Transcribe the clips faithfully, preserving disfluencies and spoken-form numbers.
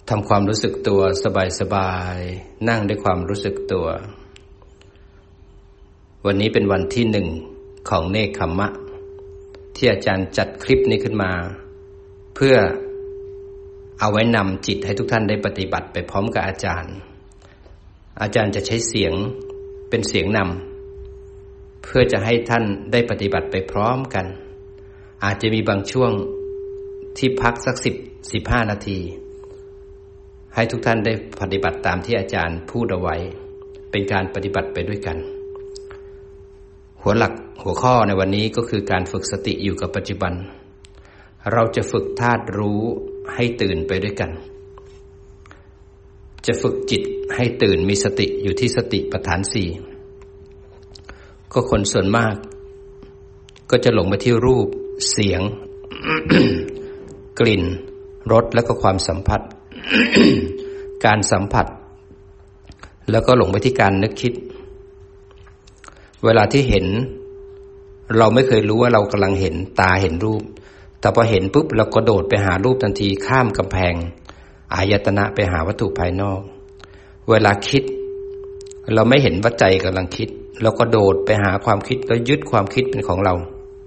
ทำความรู้สึกตัวสบายๆนั่งด้วยความรู้สึกตัววันนี้เป็นวันที่หนึ่งของเนกขัมมะที่อาจารย์จัดคลิปนี้ขึ้นมาเพื่อเอาไว้นำจิตให้ทุกท่านได้ปฏิบัติไปพร้อมกับอาจารย์อาจารย์จะใช้เสียงเป็นเสียงนำเพื่อจะให้ท่านได้ปฏิบัติไปพร้อมกันอาจจะมีบางช่วงที่พักสักสิบสิบห้านาทีให้ทุกท่านได้ปฏิบัติตามที่อาจารย์พูดเอาไว้เป็นการปฏิบัติไปด้วยกันหัวหลักหัวข้อในวันนี้ก็คือการฝึกสติอยู่กับปัจจุบันเราจะฝึกธาตุรู้ให้ตื่นไปด้วยกันจะฝึกจิตให้ตื่นมีสติอยู่ที่สติปัฏฐานสี่ก็คนส่วนมากก็จะหลงไปที่รูปเสียง กลิ่นรสแล้วก็ความสัมผัส การสัมผัสแล้วก็หลงไปที่การนึกคิดเวลาที่เห็นเราไม่เคยรู้ว่าเรากำลังเห็นตาเห็นรูปแต่พอเห็นปุ๊บเราก็โดดไปหารูปทันทีข้ามกำแพงอายตนะไปหาวัตถุภายนอกเวลาคิดเราไม่เห็นว่าใจกำลังคิดเราก็โดดไปหาความคิดแล้วยึดความคิดเป็นของเรา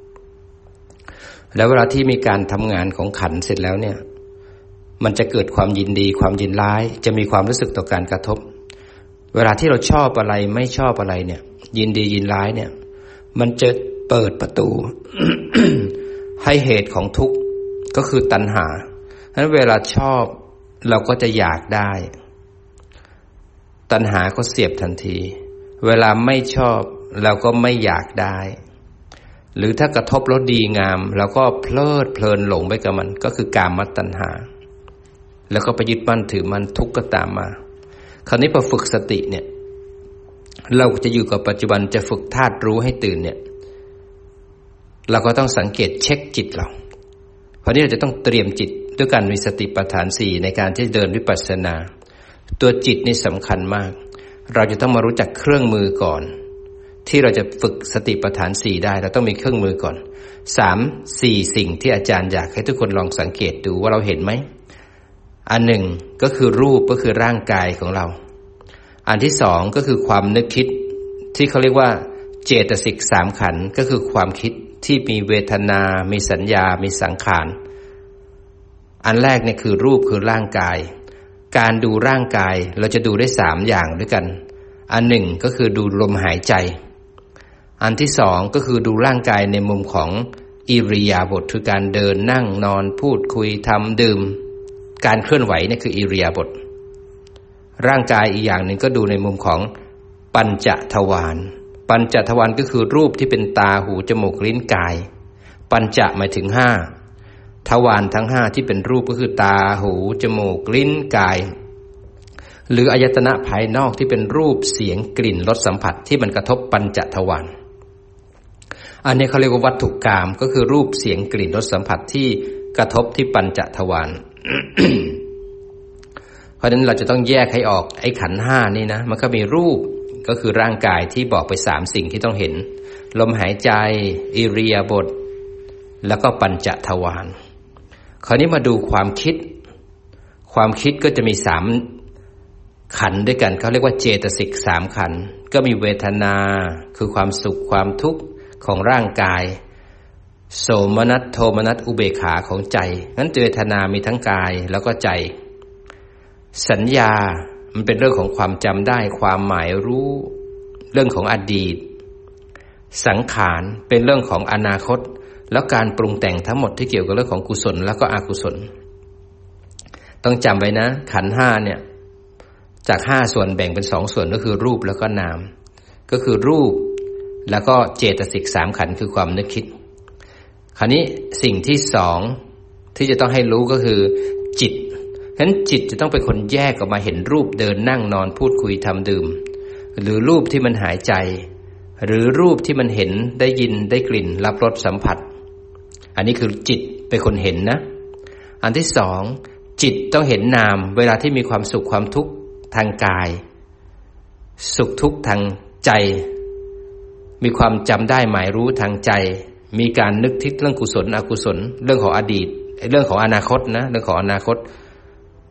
แล้วเวลาที่มีการทำงานของขันธ์เสร็จแล้วเนี่ยมันจะเกิดความยินดีความยินร้ายจะมีความรู้สึกต่อการกระทบเวลาที่เราชอบอะไรไม่ชอบอะไรเนี่ยยินดียินร้ายเนี่ยมันจะเปิดประตู ให้เหตุของทุกข์ก็คือตัณหาฉะนั้นเวลาชอบเราก็จะอยากได้ตัณหาก็เสียบทันทีเวลาไม่ชอบเราก็ไม่อยากได้หรือถ้ากระทบแล้วดีงามเราก็เพลิดเพลินหลงไปกับมันก็คือกามตัณหาแล้วก็ไปยึดมั่นถือมันทุกข์ก็ตามมาคราวนี้พอฝึกสติเนี่ยเราจะอยู่กับปัจจุบันจะฝึกธาตุรู้ให้ตื่นเนี่ยเราก็ต้องสังเกตเช็คจิตเราเพราะนี้เราจะต้องเตรียมจิตด้วยการมีสติปัฏฐานสี่ในการที่เดินวิปัสสนาตัวจิตนี่สำคัญมากเราจะต้องมารู้จักเครื่องมือก่อนที่เราจะฝึกสติปัฏฐานสี่ได้เราต้องมีเครื่องมือก่อนสามสี่สิ่งที่อาจารย์อยากให้ทุกคนลองสังเกตดูว่าเราเห็นไหมอันหนึ่งก็คือรูปก็คือร่างกายของเราอันที่สองก็คือความนึกคิดที่เขาเรียกว่าเจตสิกสามขันธ์ก็คือความคิดที่มีเวทนามีสัญญามีสังขารอันแรกเนี่ยคือรูปคือร่างกายการดูร่างกายเราจะดูได้สามอย่างด้วยกันอันหนึ่งก็คือดูลมหายใจอันที่สองก็คือดูร่างกายในมุมของอิริยาบถคือการเดินนั่งนอนพูดคุยทำดื่มการเคลื่อนไหวเนี่ยคืออิริยาบถร่างกายอีกอย่างหนึ่งก็ดูในมุมของปัญจทวารปัญจทวารก็คือรูปที่เป็นตาหูจมูกลิ้นกายปัญจหมายถึงห้าทวารทั้งห้าที่เป็นรูปก็คือตาหูจมูกลิ้นกายหรืออายตนะภายนอกที่เป็นรูปเสียงกลิ่นรสสัมผัสที่มันกระทบปัญจทวารอันนี้เขาเรียกว่าวัตถุกามก็คือรูปเสียงกลิ่นรสสัมผัสที่กระทบที่ปัญจทวาร เพราะฉะนั้นเราจะต้องแยกให้ออกไอ้ขันธ์ห้านี่นะมันก็มีรูปก็คือร่างกายที่บอกไปสามสิ่งที่ต้องเห็นลมหายใจอิริยาบถแล้วก็ปัญจทวารคราวนี้มาดูความคิดความคิดก็จะมีสามขันธ์ด้วยกันเขาเรียกว่าเจตสิกสามขันธ์ก็มีเวทนาคือความสุขความทุกข์ของร่างกายโสมนัสโทมนัสอุเบกขาของใจงั้นเวทนามีทั้งกายแล้วก็ใจสัญญามันเป็นเรื่องของความจำได้ความหมายรู้เรื่องของอดีตสังขารเป็นเรื่องของอนาคตแล้วการปรุงแต่งทั้งหมดที่เกี่ยวกับเรื่องของกุศลแล้วก็อกุศลต้องจำไว้นะขันธ์ห้าเนี่ยจากห้าส่วนแบ่งเป็นสองส่วนก็คือรูปแล้วก็นามก็คือรูปแล้วก็เจตสิกสามขันธ์คือความนึกคิดคราวนี้สิ่งที่สองที่จะต้องให้รู้ก็คือจิตฉะนั้นจิตจะต้องเป็นคนแยกออกมาเห็นรูปเดินนั่งนอนพูดคุยทำดื่มหรือรูปที่มันหายใจหรือรูปที่มันเห็นได้ยินได้กลิ่นรับรสสัมผัสอันนี้คือจิตเป็นคนเห็นนะอันที่สองจิตต้องเห็นนามเวลาที่มีความสุขความทุกข์ทางกายสุขทุกข์ทางใจมีความจำได้หมายรู้ทางใจมีการนึกคิดเรื่องกุศลอกุศลเรื่องของอดีตเรื่องของอนาคตนะเรื่องของอนาคต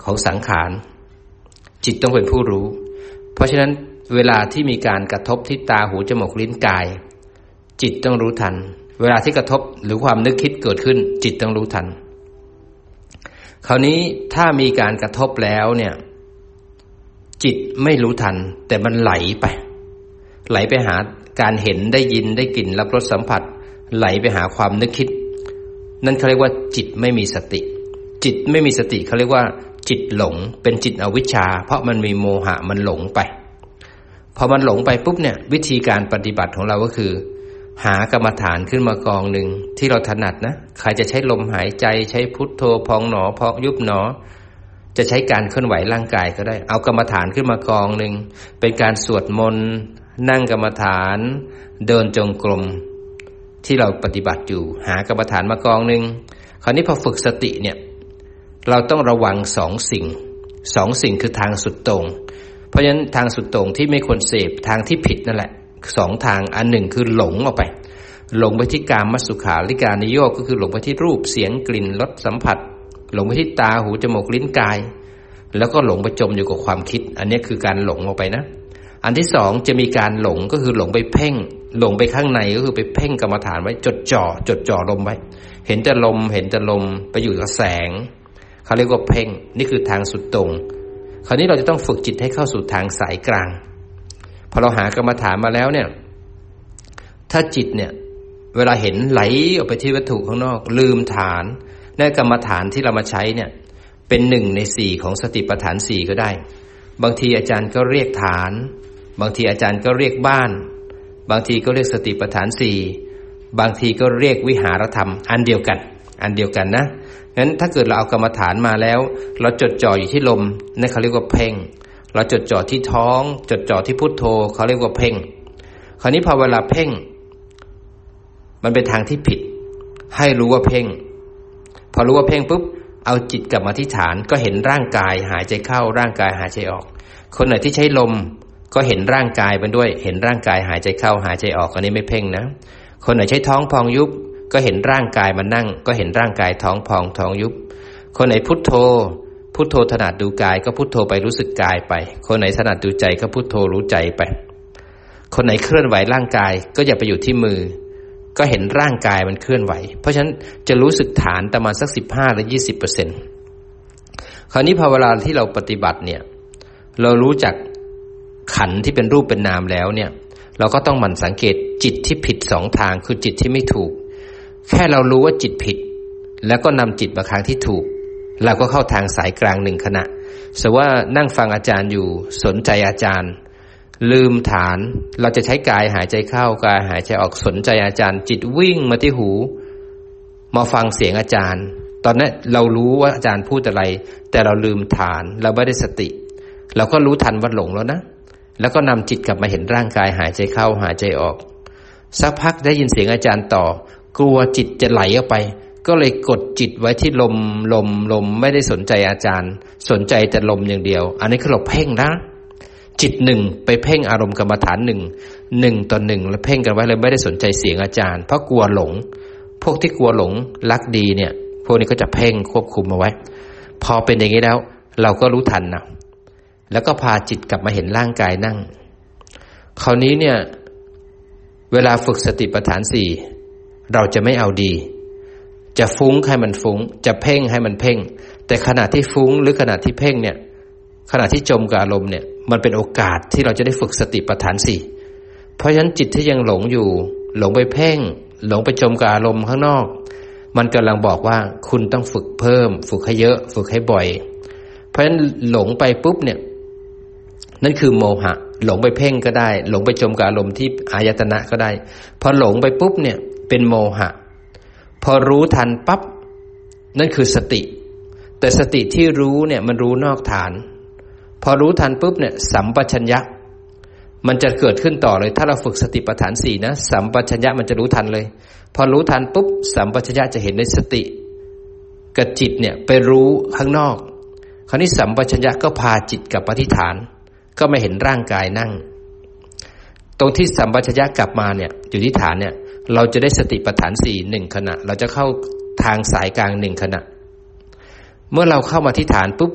ของสังขารจิตต้องเป็นผู้รู้เพราะฉะนั้นเวลาที่มีการกระทบที่ตาหูจมูกลิ้นกายจิตต้องรู้ทันเวลาที่กระทบหรือความนึกคิดเกิดขึ้นจิตต้องรู้ทันคราวนี้ถ้ามีการกระทบแล้วเนี่ยจิตไม่รู้ทันแต่มันไหลไปไหลไปหาการเห็นได้ยินได้กลิ่นรับรสสัมผัสไหลไปหาความนึกคิดนั่นเขาเรียกว่าจิตไม่มีสติจิตไม่มีสติเขาเรียกว่าจิตหลงเป็นจิตอวิชชาเพราะมันมีโมหะมันหลงไปพอมันหลงไปปุ๊บเนี่ยวิธีการปฏิบัติของเราก็คือหากรรมฐานขึ้นมากองหนึ่งที่เราถนัดนะใครจะใช้ลมหายใจใช้พุทโธพองหนอพองยุบหนอจะใช้การเคลื่อนไหวร่างกายก็ได้เอากรรมฐานขึ้นมากองหนึ่งเป็นการสวดมนต์นั่งกรรมฐานเดินจงกรมที่เราปฏิบัติอยู่หากรรมฐานมากองหนึ่งคราวนี้พอฝึกสติเนี่ยเราต้องระวังสองสิ่งสองสิ่งคือทางสุดโต่งเพราะฉะนั้นทางสุดโต่งที่ไม่ควรเสพทางที่ผิดนั่นแหละสองทางอันหนึ่งคือหลงออกไปหลงไปที่กามสุขาริการนิโยคก็คือหลงไปที่รูปเสียงกลิ่นรสสัมผัสหลงไปที่ตาหูจมูกลิ้นกายแล้วก็หลงไปจมอยู่กับความคิดอันนี้คือการหลงออกไปนะอันที่สองจะมีการหลงก็คือหลงไปเพ่งหลงไปข้างในก็คือไปเพ่งกรรมฐานไว้จดจ่อจดจ่อลมไว้เห็นแต่ลมเห็นแต่ลมไปอยู่กับแสงเขาเรียกว่าเพ่งนี่คือทางสุดตรงคราวนี้เราจะต้องฝึกจิตให้เข้าสู่ทางสายกลางพอเราหากรรมฐานมาแล้วเนี่ยถ้าจิตเนี่ยเวลาเห็นไหลออกไปที่วัตถุข้างนอกลืมฐานในกรรมฐานที่เรามาใช้เนี่ยเป็นหนึ่งในสี่ของสติปัฏฐานสี่ก็ได้บางทีอาจารย์ก็เรียกฐานบางทีอาจารย์ก็เรียกบ้านบางทีก็เรียกสติปัฏฐานสี่บางทีก็เรียกวิหารธรรมอันเดียวกันอันเดียวกันนะงั้นถ้าเกิดเราเอากรรมฐานมาแล้วเราจดจ่ออยู่ที่ลมนั่นเขาเรียกว่าเพ่งเราจดจ่อที่ท้องจดจ่อที่พุทโธเขาเรียกว่าเพ่งคราวนี้พอเวลาเพ่งมันเป็นทางที่ผิดให้รู้ว่าเพ่งพอรู้ว่าเพ่งปุ๊บเอาจิตกลับมาที่ฐานก็เห็นร่างกายหายใจเข้าร่างกายหายใจออกคนไหนที่ใช้ลมก็เห็นร่างกายมันด้วยเห็นร่างกายหายใจเข้าหายใจออกอันนี้ไม่เพ่งนะคนไหนใช้ท้องพองยุบก็เห็นร่างกายมันนั่งก็เห็นร่างกายท้องพองท้องยุบคนไหนพุทโธพุทโธถนัดดูกายก็พุทโธไปรู้สึกกายไปคนไหนถนัดดูใจก็พุทโธรู้ใจไปคนไหนเคลื่อนไหวร่างกายก็อย่าไปอยู่ที่มือก็เห็นร่างกายมันเคลื่อนไหวเพราะฉะนั้นจะรู้สึกฐานประมาณสักสิบห้าหรือยี่สิบเปอร์เซ็นต์คราวนี้พอเวลาที่เราปฏิบัติเนี่ยเรารู้จักขันธ์ที่เป็นรูปเป็นนามแล้วเนี่ยเราก็ต้องหมั่นสังเกตจิตที่ผิดสองทางคือจิตที่ไม่ถูกแค่เรารู้ว่าจิตผิดแล้วก็นำจิตมาทางที่ถูกเราก็เข้าทางสายกลางหนึ่งขณะสมมุติว่านั่งฟังอาจารย์อยู่สนใจอาจารย์ลืมฐานเราจะใช้กายหายใจเข้ากายหายใจออกสนใจอาจารย์จิตวิ่งมาที่หูมาฟังเสียงอาจารย์ตอนนั้นเรารู้ว่าอาจารย์พูดอะไรแต่เราลืมฐานเราไม่ได้สติเราก็รู้ทันว่าหลงแล้วนะแล้วก็นำจิตกลับมาเห็นร่างกายหายใจเข้าหายใจออกสักพักได้ยินเสียงอาจารย์ต่อกลัวจิตจะไหลออกไปก็เลยกดจิตไว้ที่ลมลมลมไม่ได้สนใจอาจารย์สนใจแต่ลมอย่างเดียวอันนี้คือเราเพ่งนะจิตหนึ่งไปเพ่งอารมณ์กรรมฐานหนึ่งหนึ่งต่อหนึ่งแล้วเพ่งกันไว้เลยไม่ได้สนใจเสียงอาจารย์เพราะกลัวหลงพวกที่กลัวหลงรักดีเนี่ยพวกนี้ก็จะเพ่งควบคุมเอาไว้พอเป็นอย่างนี้แล้วเราก็รู้ทันนะแล้วก็พาจิตกลับมาเห็นร่างกายนั่งคราวนี้เนี่ยเวลาฝึกสติปัฏฐานสี่เราจะไม่เอาดีจะฟุ้งให้มันฟุ้งจะเพ่งให้มันเพ่งแต่ขณะที่ฟุ้งหรือขณะที่เพ่งเนี่ยขณะที่จมกับอารมณ์เนี่ยมันเป็นโอกาสที่เราจะได้ฝึกสติปัฏฐานสี่เพราะฉะนั้นจิตที่ยังหลงอยู่หลงไปเพ่งหลงไปจมกับอารมณ์ข้างนอกมันกำลังบอกว่าคุณต้องฝึกเพิ่มฝึกให้เยอะฝึกให้บ่อยเพราะฉะนั้นหลงไปปุ๊บเนี่ยนั่นคือโมหะหลงไปเพ่งก็ได้หลงไปจมกับอารมณ์ที่อายตนะก็ได้พอหลงไปปุ๊บเนี่ยเป็นโมหะพอรู้ทันปั๊บนั่นคือสติแต่สติที่รู้เนี่ยมันรู้นอกฐานพอรู้ทันปุ๊บเนี่ยสัมปชัญญะมันจะเกิดขึ้นต่อเลยถ้าเราฝึกสติปัฏฐานสี่นะสัมปชัญญะมันจะรู้ทันเลยพอรู้ทันปุ๊บสัมปชัญญะจะเห็นในสติกับจิตเนี่ยไปรู้ข้างนอกคราวนี้สัมปชัญญะก็พาจิตกลับมาที่ฐานก็ไม่เห็นร่างกายนั่งตรงที่สัมปชัญญะกลับมาเนี่ยอยู่ที่ฐานเนี่ยเราจะได้สติปัฏฐานสี่หนึ่งขณะเราจะเข้าทางสายกลางหนึ่งขณะเมื่อเราเข้ามาที่ฐานปุ๊บเนี่ย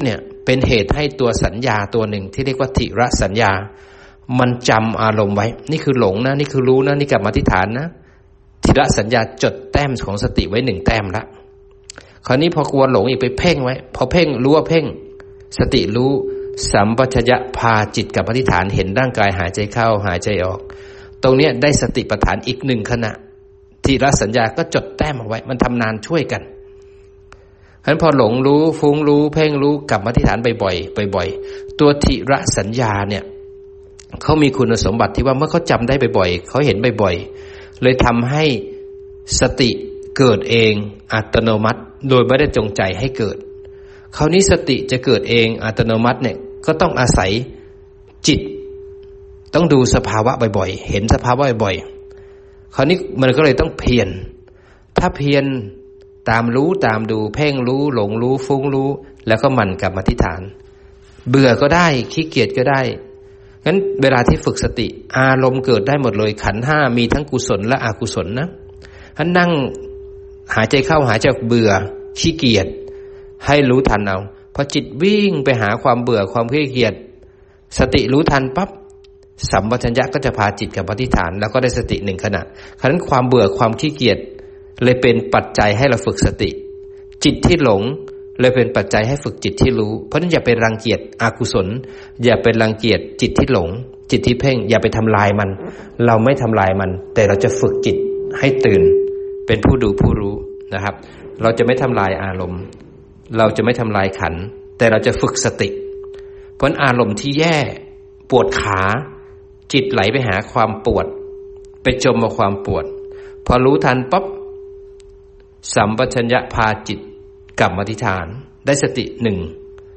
เป็นเหตุให้ตัวสัญญาตัวหนึ่งที่เรียกว่าทิรสัญญามันจำอารมณ์ไว้นี่คือหลงนะนี่คือรู้นะนี่กลับมาที่ฐานนะทิรสัญญาจดแต้มของสติไว้หนึ่งแต้มละคราวนี้พอกลัวหลงอีกไปเพ่งไว้พอเพ่งรู้ว่าเพ่งสติรู้สัมปชัญญะพาจิตกลับมาที่ฐานเห็นร่างกายหายใจเข้าหายใจออกตรงนี้ได้สติปัฏฐานอีกหนึ่งขณะทิรสัญญาก็จดแต้มเอาไว้มันทำนานช่วยกันฉะนั้นพอหลงรู้ฟุ้งรู้เพ่งรู้กลับมาที่ฐานบ่อยๆบ่อยๆตัวทิรสัญญาเนี่ยเขามีคุณสมบัติที่ว่าเมื่อเขาจำได้บ่อยๆเขาเห็นบ่อยๆเลยทำให้สติเกิดเองอัตโนมัติโดยไม่ได้จงใจให้เกิดคราวนี้สติจะเกิดเองอัตโนมัติเนี่ยก็ต้องอาศัยจิตต้องดูสภาวะบ่อยๆเห็นสภาวะบ่อยๆคราวนี้มันก็เลยต้องเพียรถ้าเพียรตามรู้ตามดูเพ่งรู้หลงรู้ฟุ้งรู้แล้วก็หมั่นกลับมาที่ฐานเบื่อก็ได้ขี้เกียจก็ได้งั้นเวลาที่ฝึกสติอารมณ์เกิดได้หมดเลยขันธ์ห้ามีทั้งกุศลและอกุศลนะถ้านั่งหายใจเข้าหายใจออกเบื่อขี้เกียจให้รู้ทันเอาพอจิตวิ่งไปหาความเบื่อความขี้เกียจสติรู้ทันปั๊บสัมปชัญญะก็จะพาจิตกลับมาที่ฐานแล้วก็ได้สติหนึ่งขณะฉะนั้นความเบื่อความขี้เกียจเลยเป็นปัจจัยให้เราฝึกสติจิตที่หลงเลยเป็นปัจจัยให้ฝึกจิตที่รู้เพราะฉะนั้นอย่าไปรังเกียจอกุศลอย่าไปรังเกียจจิตที่หลงจิตที่เพ่งอย่าไปทำลายมันเราไม่ทำลายมันแต่เราจะฝึกจิตให้ตื่นเป็นผู้ดูผู้รู้นะครับเราจะไม่ทำลายอารมณ์เราจะไม่ทำลายขันธ์แต่เราจะฝึกสติเพราะอารมณ์ที่แย่ปวดขาจิตไหลไปหาความปวดไปจมกับความปวดพอรู้ทันปั๊บสัมปชัญญะพาจิตกลับมาที่ฐานได้สติหนึ่ง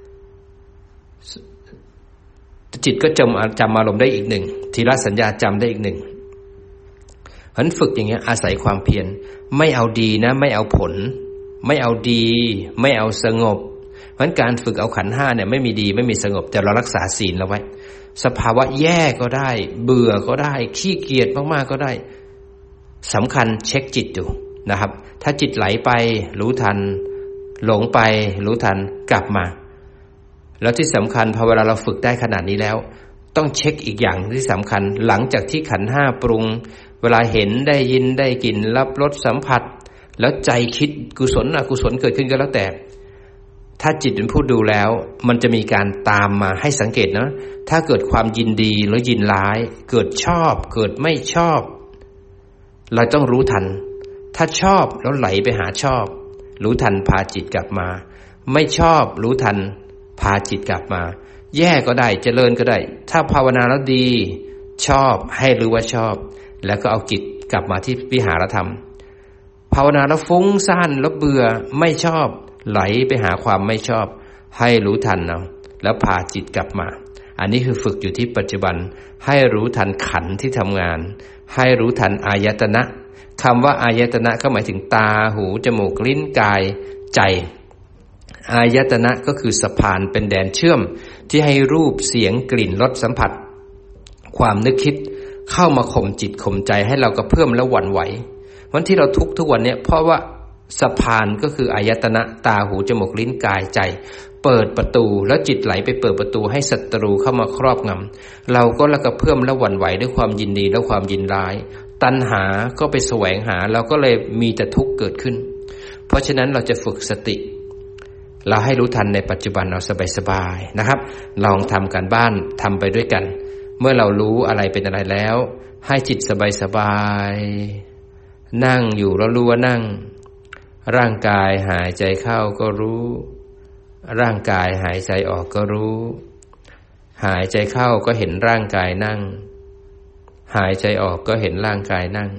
จิตก็จำจำอารมณ์ได้อีกหนึ่งทีละสัญญาจำได้อีกหนึ่งเพราะฉะนั้นฝึกอย่างเงี้ยอาศัยความเพียรไม่เอาดีนะไม่เอาผลไม่เอาดีไม่เอาสงบเพราะฉะนั้นการฝึกเอาขันธ์ห้าเนี่ยไม่มีดีไม่มีสงบแต่เรารักษาศีลเราไว้สภาวะแย่ก็ได้เบื่อก็ได้ขี้เกียจมากๆก็ได้สำคัญเช็คจิตอยู่นะครับถ้าจิตไหลไปรู้ทันหลงไปรู้ทันกลับมาแล้วที่สำคัญพอเวลาเราฝึกได้ขนาดนี้แล้วต้องเช็คอีกอย่างที่สำคัญหลังจากที่ขันธ์ห้าปรุงเวลาเห็นได้ยินได้กลิ่นรับรสสัมผัสแล้วใจคิดกุศลอกุศลเกิดขึ้นก็แล้วแต่ถ้าจิตเป็นผู้ดูแล้วมันจะมีการตามมาให้สังเกตนะถ้าเกิดความยินดีหรือยินร้ายเกิดชอบเกิดไม่ชอบเราต้องรู้ทันถ้าชอบแล้วไหลไปหาชอบรู้ทันพาจิตกลับมาไม่ชอบรู้ทันพาจิตกลับมาแย่ก็ได้เจริญก็ได้ถ้าภาวนาแล้วดีชอบให้รู้ว่าชอบแล้วก็เอาจิตกลับมาที่วิหารธรรมภาวนาแล้วฟุ้งซ่านแล้วเบื่อไม่ชอบไหลไปหาความไม่ชอบให้รู้ทันเอาแล้วพาจิตกลับมาอันนี้คือฝึกอยู่ที่ปัจจุบันให้รู้ทันขันธ์ที่ทำงานให้รู้ทันอายตนะคำว่าอายตนะก็หมายถึงตาหูจมูกลิ้นกายใจอายตนะก็คือสะพานเป็นแดนเชื่อมที่ให้รูปเสียงกลิ่นรสสัมผัสความนึกคิดเข้ามาข่มจิตข่มใจให้เรากระเพื่อมและหวั่นไหววันที่เราทุกทุกวันนี้เพราะว่าสะพานก็คืออายตนะตาหูจมูกลิ้นกายใจเปิดประตูแล้วจิตไหลไปเปิดประตูให้ศัตรูเข้ามาครอบงำเราก็ละกระเพื่อมและหวั่นไหวด้วยความยินดีและความยินร้ายตัณหาก็ไปแสวงหาเราก็เลยมีแต่ทุกข์เกิดขึ้นเพราะฉะนั้นเราจะฝึกสติเราให้รู้ทันในปัจจุบันเราสบายๆนะครับลองทำการบ้านทำไปด้วยกันเมื่อเรารู้อะไรเป็นอะไรแล้วให้จิตสบายๆนั่งอยู่แล้วรู้ว่านั่งร่างกายหายใจเข้าก็รู้ร่างกายหายใจออกก็รู้หายใจเข้าก็เห็นร่างกายนั่งหายใจออกก็เห็นร่างกายนั่ง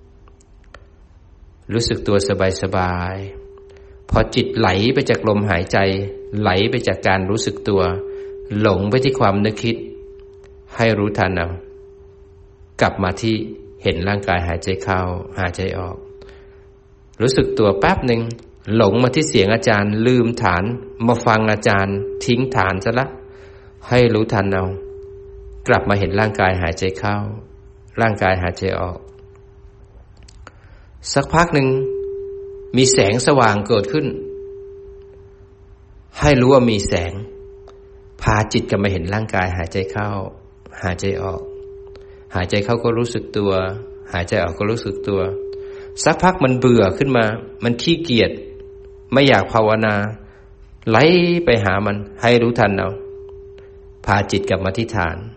รู้สึกตัวสบายๆพอจิตไหลไปจากลมหายใจไหลไปจากการรู้สึกตัวหลงไปที่ความนึกคิดให้รู้ทันเอากลับมาที่เห็นร่างกายหายใจเข้าหายใจออกรู้สึกตัวแป๊บหนึ่งหลงมาที่เสียงอาจารย์ลืมฐานมาฟังอาจารย์ทิ้งฐานซะละให้รู้ทันเอากลับมาเห็นร่างกายหายใจเข้าร่างกายหายใจออกสักพักหนึ่งมีแสงสว่างเกิดขึ้นให้รู้ว่ามีแสงาจิตกลับมาเห็นร่างกายหายใจเข้าหายใจออกหายใจเข้าก็รู้สึกตัวหายใจออกก็รู้สึกตัวสักพักมันเบื่อขึ้นมามันขี้เกียจไม่อยากภาวนาไหลไปหามันให้รู้ทันเอาพาจิตกลับมาที่ฐาน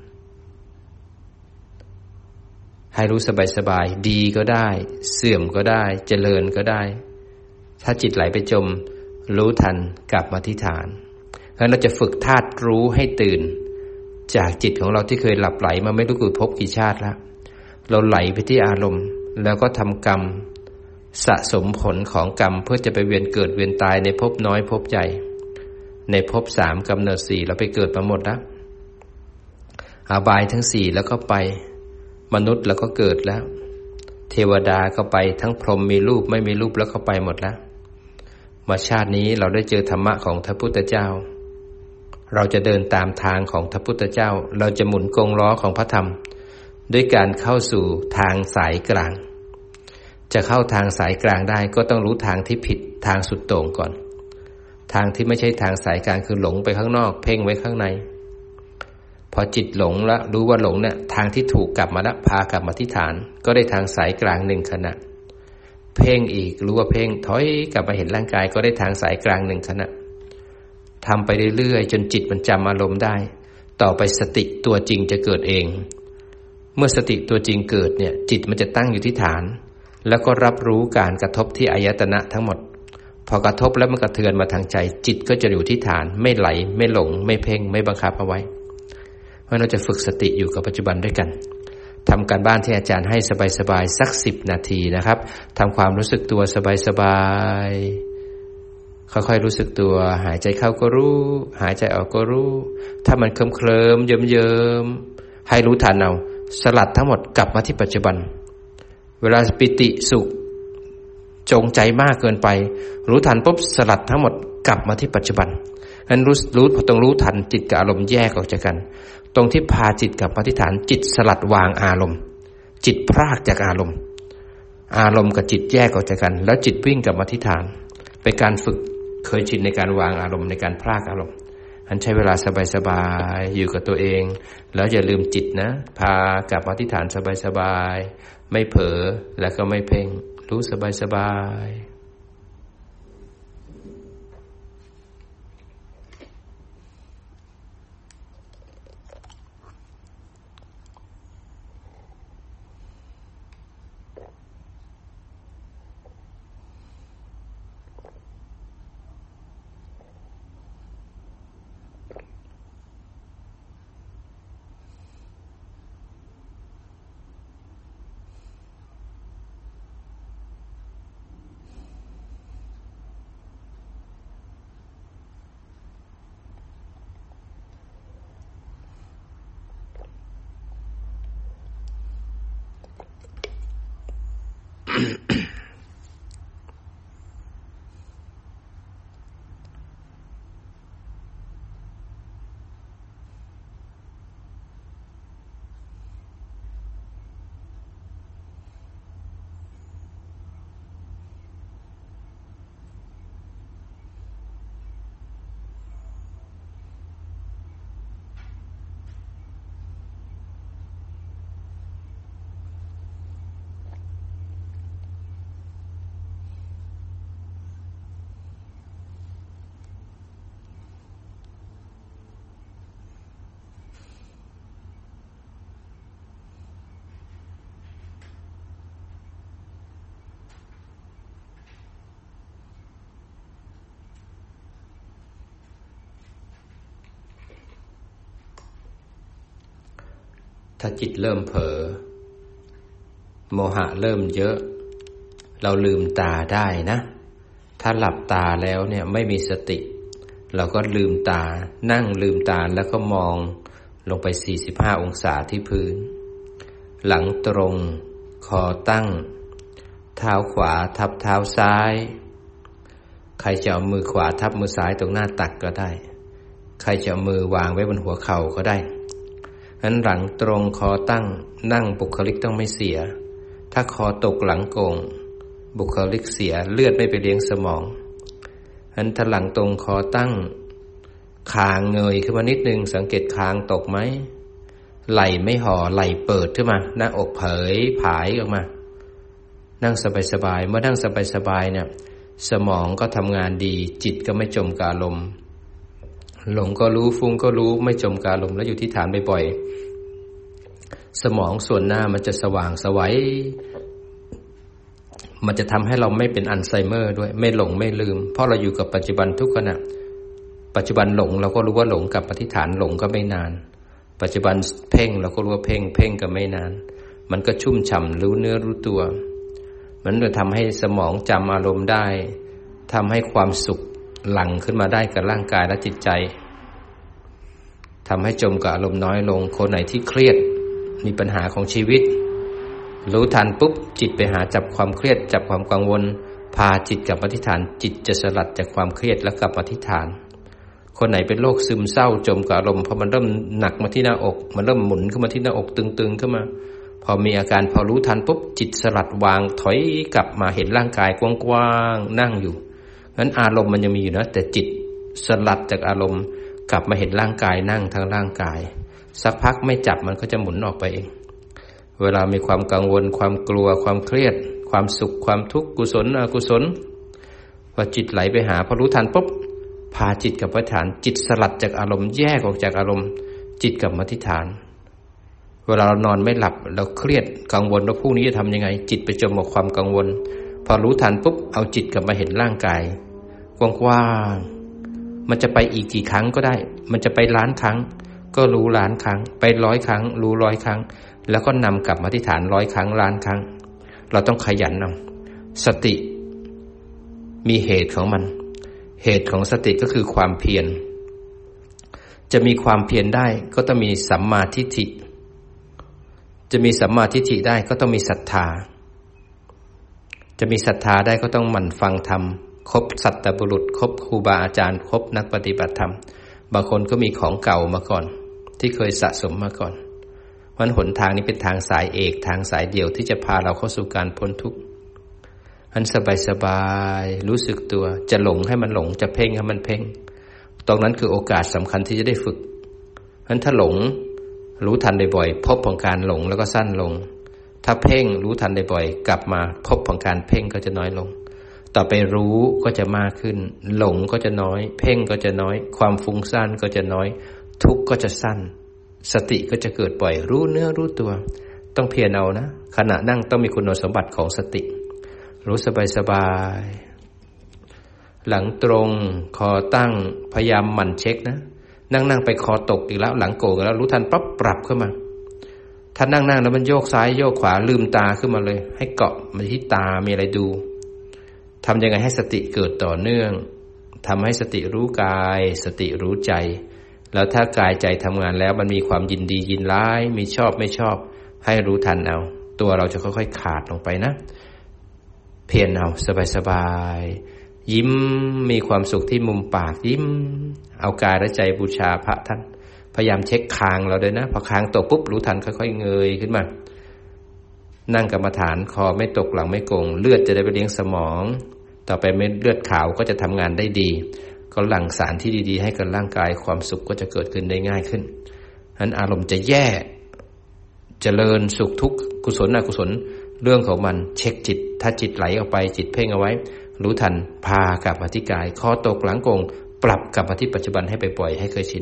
ให้รู้สบายๆดีก็ได้เสื่อมก็ได้เจริญก็ได้ถ้าจิตไหลไปจมรู้ทันกลับมาที่ฐานแล้วเราจะฝึกธาตุรู้ให้ตื่นจากจิตของเราที่เคยหลับไหลมาไม่รู้กี่ภพกี่ชาติแล้วเราไหลไปที่อารมณ์แล้วก็ทำกรรมสะสมผลของกรรมเพื่อจะไปเวียนเกิดเวียนตายในภพน้อยภพใหญ่ในภพสามกำเนิดสี่เราไปเกิดมาหมดแล้วอบายทั้งสี่แล้วก็ไปมนุษย์แล้วก็เกิดแล้วเทวดาก็ไปทั้งพรหมมีรูปไม่มีรูปแล้วก็ไปหมดแล้วมาชาตินี้เราได้เจอธรรมะของพระพุทธเจ้าเราจะเดินตามทางของพระพุทธเจ้าเราจะหมุนกงล้อของพระธรรมด้วยการเข้าสู่ทางสายกลางจะเข้าทางสายกลางได้ก็ต้องรู้ทางที่ผิดทางสุดโต่งก่อนทางที่ไม่ใช่ทางสายกลางคือหลงไปข้างนอกเพ่งไว้ข้างในพอจิตหลงแล้วรู้ว่าหลงเนี่ยทางที่ถูกกลับมาแล้วพากลับมาที่ฐานก็ได้ทางสายกลางหนึ่งขณะเพ่งอีกรู้ว่าเพ่งถอยกลับมาเห็นร่างกายก็ได้ทางสายกลางหนึ่งขณะทำไปเรื่อยๆจนจิตมันจำอารมณ์ได้ต่อไปสติตัวจริงจะเกิดเองเมื่อสติตัวจริงเกิดเนี่ยจิตมันจะตั้งอยู่ที่ฐานแล้วก็รับรู้การกระทบที่อายตนะทั้งหมดพอกระทบแล้วมันกระเทือนมาทางใจจิตก็จะอยู่ที่ฐานไม่ไหลไม่หลงไม่เพ่งไม่บังคับเอาไว้เพราะเราจะฝึกสติอยู่กับปัจจุบันด้วยกันทำการบ้านที่อาจารย์ให้สบายๆสักสิบนาทีนะครับทำความรู้สึกตัวสบายๆค่อยๆรู้สึกตัวหายใจเข้าก็รู้หายใจออกก็รู้ถ้ามันเคลิ้มๆเยิ้มๆให้รู้ทันเอาสลัดทั้งหมดกลับมาที่ปัจจุบันเวลาปิติสุขจงใจมากเกินไปรู้ทันปุ๊บสลัดทั้งหมดกลับมาที่ปัจจุบันนั้นรู้รู้พอต้องรู้ทันจิตกับอารมณ์แยกออกจากกันตรงที่พาจิตกลับมาที่ฐานจิตสลัดวางอารมณ์จิตพรากจากอารมณ์อารมณ์กับจิตแยกออกจากกันแล้วจิตวิ่งกลับมาที่ฐานเป็นการฝึกเคยชินในการวางอารมณ์ในการพรากอารมณ์อันใช้เวลาสบายๆอยู่กับตัวเองแล้วอย่าลืมจิตนะพากลับมาที่ฐานสบายๆไม่เผลอแล้วก็ไม่เพ่งรู้สบายๆถ้าจิตเริ่มเผลอโมหะเริ่มเยอะเราลืมตาได้นะถ้าหลับตาแล้วเนี่ยไม่มีสติเราก็ลืมตานั่งลืมตาแล้วก็มองลงไปสี่สิบห้าองศาที่พื้นหลังตรงคอตั้งเท้าขวาทับเท้าซ้ายใครจะเอามือขวาทับมือซ้ายตรงหน้าตักก็ได้ใครจะเอามือวางไว้บนหัวเข่าก็ได้นั้นหลังตรงคอตั้งนั่งบุคลิกต้องไม่เสียถ้าคอตกหลังโก่งบุคลิกเสียเลือดไม่ไปเลี้ยงสมองนั้นถ้าหลังตรงคอตั้งคางเงยขึ้นมานิดนึงสังเกตคางตกไหมไหล่ไม่ห่อไหล่เปิดขึ้นมาหน้าอกเผยผายออกมานั่งสบายๆเมื่อนั่งสบายๆเนี่ยสมองก็ทำงานดีจิตก็ไม่จมกับอารมณ์หลงก็รู้ฟุ้งก็รู้ไม่จมกับอารมณ์แล้วอยู่ที่ฐานบ่อยๆสมองส่วนหน้ามันจะสว่างไสวมันจะทำให้เราไม่เป็นอัลไซเมอร์ด้วยไม่หลงไม่ลืมเพราะเราอยู่กับปัจจุบันทุกขณะปัจจุบันหลงเราก็รู้ว่าหลงกับปฏิฐานหลงก็ไม่นานปัจจุบันเพ่งเราก็รู้ว่าเพ่งเพ่งก็ไม่นานมันก็ชุ่มฉ่ำรู้เนื้อรู้ตัวมันจะทำให้สมองจำอารมณ์ได้ทำให้ความสุขหลั่งขึ้นมาได้กับร่างกายและจิตใจทำให้จมกับอารมณ์น้อยลงคนไหนที่เครียดมีปัญหาของชีวิตรู้ทันปุ๊บจิตไปหาจับความเครียดจับความกังวลพาจิตกลับมาที่ฐานจิตจะสลัดจากความเครียดแล้วกลับมาที่ฐานคนไหนเป็นโรคซึมเศร้าจมกับอารมณ์พอมันเริ่มหนักมาที่หน้าอกมันเริ่มหมุนขึ้นมาที่หน้าอกตึงๆขึ้นมาพอมีอาการพอรู้ทันปุ๊บจิตสลัดวางถอยกลับมาเห็นร่างกายกว้างๆนั่งอยู่งั้นอารมณ์มันยังมีอยู่นะแต่จิตสลัดจากอารมณ์กลับมาเห็นร่างกายนั่งทั้งร่างกายสักพักไม่จับมันก็จะหมุนออกไปเองเวลามีความกังวลความกลัวความเครียดความสุขความทุกข์กุศลอกุศลพอจิตไหลไปหาพอรู้ทันปุ๊บพาจิตกลับมาฐานจิตสลัดจากอารมณ์แยกออกจากอารมณ์จิตกลับมาที่ฐานเวลาเรานอนไม่หลับเราเครียดกังวลว่าพรุ่งนี้จะทำยังไงจิตไปจมกับความกังวลพอรู้ทันปุ๊บเอาจิตกลับมาเห็นร่างกายกว้างๆมันจะไปอีกกี่ครั้งก็ได้มันจะไปล้านครั้งก็รู้ล้านครั้งไปร้อยครั้งรู้ร้อยครั้งแล้วก็นำกลับมาที่ฐานร้อยครั้งล้านครั้งเราต้องขยันเอาสติมีเหตุของมันเหตุของสติก็คือความเพียรจะมีความเพียรได้ก็ต้องมีสัมมาทิฏฐิจะมีสัมมาทิฏฐิได้ก็ต้องมีศรัทธาจะมีศรัทธาได้ก็ต้องหมั่นฟังธรรมคบสัตตบุรุษคบครูบาอาจารย์คบนักปฏิบัติธรรมบางคนก็มีของเก่ามาก่อนที่เคยสะสมมาก่อนเพราะหนทางนี้เป็นทางสายเอกทางสายเดียวที่จะพาเราเข้าสู่การพ้นทุกข์อันสบายๆรู้สึกตัวจะหลงให้มันหลงจะเพ่งให้มันเพ่งตรงนั้นคือโอกาสสำคัญที่จะได้ฝึกอันถ้าหลงรู้ทันบ่อยๆพบของการหลงแล้วก็สั้นลงถ้าเพ่งรู้ทันบ่อยๆกลับมาพบของการเพ่งก็จะน้อยลงต่อไปรู้ก็จะมากขึ้นหลงก็จะน้อยเพ่งก็จะน้อยความฟุ้งซ่านก็จะน้อยทุกข์ก็จะสั้นสติก็จะเกิดบ่อยรู้เนื้อรู้ตัวต้องเพียรเอานะขณะนั่งต้องมีคุณสมบัติของสติรู้สบายๆหลังตรงคอตั้งพยายามหมั่นเช็คนะนั่งๆไปคอตกอีกแล้วหลังโก่งแล้วรู้ทันปั๊บปรับขึ้นมาถ้านั่งๆแล้วมันโยกซ้ายโยกขวาลืมตาขึ้นมาเลยให้เกาะมาที่ตามีอะไรดูทำยังไงให้สติเกิดต่อเนื่องทำให้สติรู้กายสติรู้ใจแล้วถ้ากายใจทำงานแล้วมันมีความยินดียินร้ายมีชอบไม่ชอบให้รู้ทันเอาตัวเราจะค่อยๆขาดลงไปนะเพียรเอาสบายๆยิ้มมีความสุขที่มุมปากยิ้มเอากายและใจบูชาพระท่านพยายามเช็คคางเราด้วยนะพอคางตกปุ๊บรู้ทันค่อยๆเงยขึ้นมานั่งกรรมฐานคอไม่ตกหลังไม่โก่งเลือดจะได้ไปเลี้ยงสมองต่อไปเม็ดเลือดขาวก็จะทำงานได้ดีก็หลั่งสารที่ดีๆให้กับร่างกายความสุขก็จะเกิดขึ้นได้ง่ายขึ้นฉะนั้นอารมณ์จะแย่เจริญสุขทุกข์กุศลอกุศลเรื่องของมันเช็คจิตถ้าจิตไหลออกไปจิตเพ่งเอาไว้รู้ทันพากลับมาที่กายคอตกหลังโก่งปรับกลับมาที่ปัจจุบันให้ไปปล่อยให้เคยชิน